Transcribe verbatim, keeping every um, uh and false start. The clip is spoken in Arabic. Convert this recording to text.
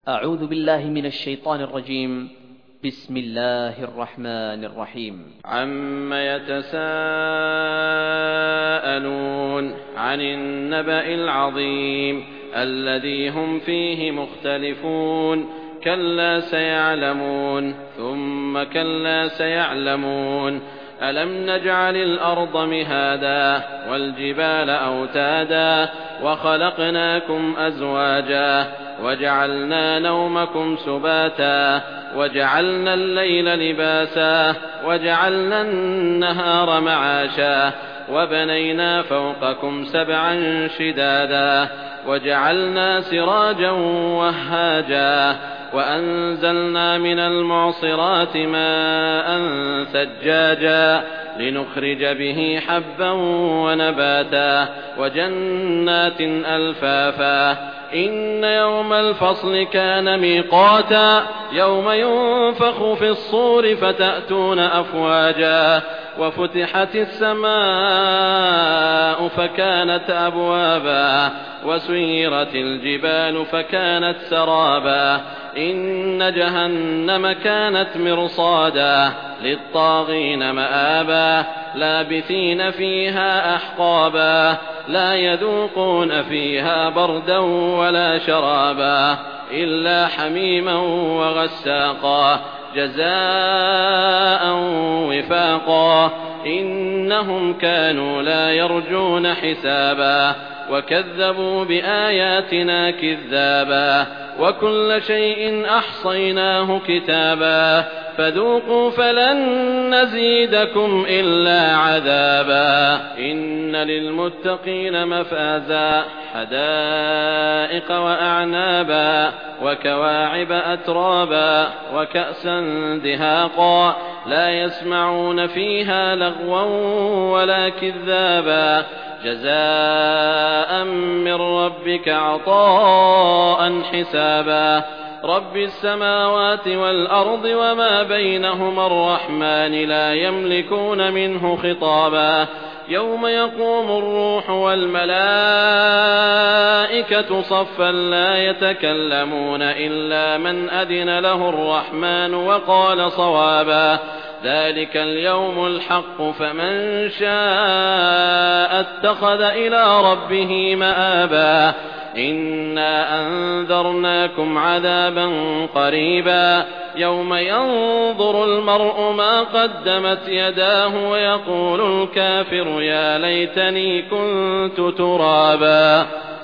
أعوذ بالله من الشيطان الرجيم. بسم الله الرحمن الرحيم. عم يتساءلون عن النبأ العظيم الذي هم فيه مختلفون كلا سيعلمون ثم كلا سيعلمون ألم نجعل الأرض مهادا والجبال أوتادا وخلقناكم أزواجا وجعلنا نومكم سباتا وجعلنا الليل لباسا وجعلنا النهار معاشا وبنينا فوقكم سبعا شدادا وجعلنا سراجا وهاجا وأنزلنا من المعصرات ماء ثجاجا لنخرج به حبا ونباتا وجنات ألفافا إن يوم الفصل كان ميقاتا يوم ينفخ في الصور فتأتون أفواجا وفتحت السماء فكانت أبوابا وسيرت الجبال فكانت سرابا إن جهنم كانت مرصادا للطاغين مآبا لابثين فيها أحقابا لا يذوقون فيها بردا ولا شرابا إلا حميما وغساقا جزاء وفاقا إنهم كانوا لا يرجون حسابا وكذبوا بآياتنا كذابا وكل شيء أحصيناه كتابا فذوقوا فلن نزيدكم إلا عذابا إن للمتقين مفازا حدائق وأعنابا وكواعب أترابا وكأسا دهاقا لا يسمعون فيها لغوا ولا كذابا جزاء من ربك عطاء حسابا رب السماوات والأرض وما بينهما الرحمن لا يملكون منه خطابا يوم يقوم الروح والملائكة صفا لا يتكلمون إلا من أذن له الرحمن وقال صوابا ذلك اليوم الحق فمن شاء اتخذ إلى ربه مآبا إنا أنذرناكم عذابا قريبا يوم ينظر المرء ما قدمت يداه ويقول الكافر يا ليتني كنت ترابا.